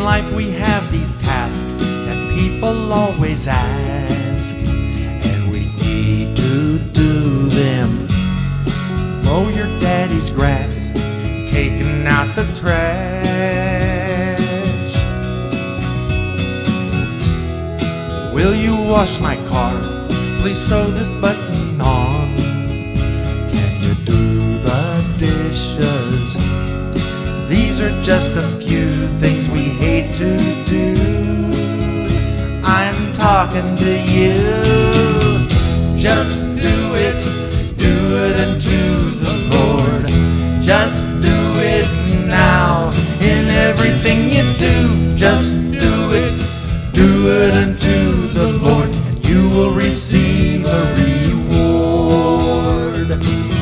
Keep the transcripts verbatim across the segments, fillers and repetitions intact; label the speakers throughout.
Speaker 1: In life we have these tasks that people always ask, and we need to do them. Mow your daddy's grass, taking out the trash. Will you wash my car? Please sew this button on. Can you do the dishes? These are just a few things we hate to do. I'm talking to you. Just do it, do it unto the Lord. Just do it now in everything you do. Just do it, do it unto the Lord, and you will receive a reward.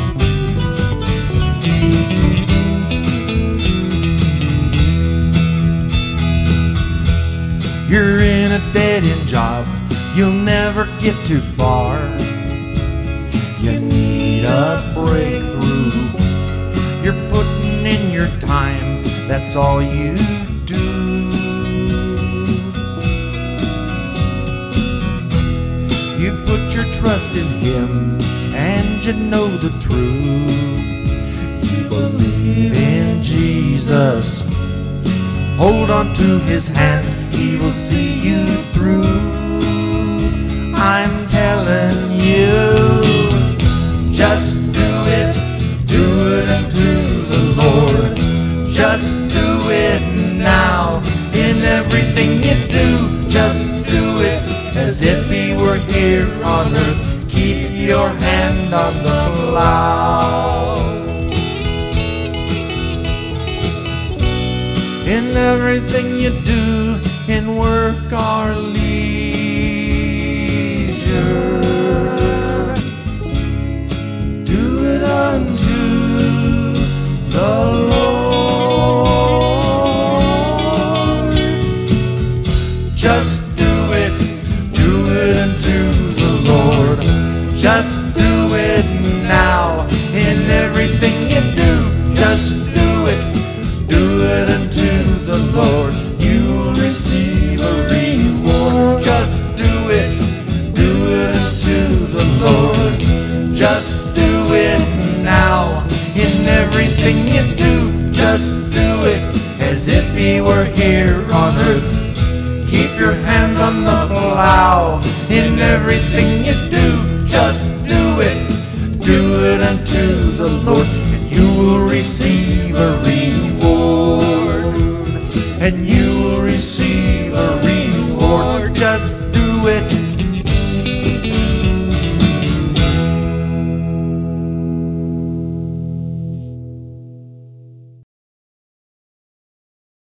Speaker 1: You're in a dead-end job, you'll never get too far. You need a breakthrough. You're putting in your time, that's all you do. You put your trust in Him, and you know the truth. You believe in Jesus, hold on to His hand, He will see you through. I'm telling you, just do it, do it unto the Lord. Just do it now in everything you do. Just do it as if He were here on earth. Keep your hand on the plow. In everything you do, in work or leisure, do it unto the Lord. Just do it, do it unto the Lord. Just do it now in everything you do. Just do it, do it unto the Lord. You'll receive a reward. Just do it, do it unto the Lord. Just do it now in everything you do. Just do it as if He were here on earth. Keep your hands on the plow in everything you do. Just do it, do it unto the Lord, and you will receive a reward. And you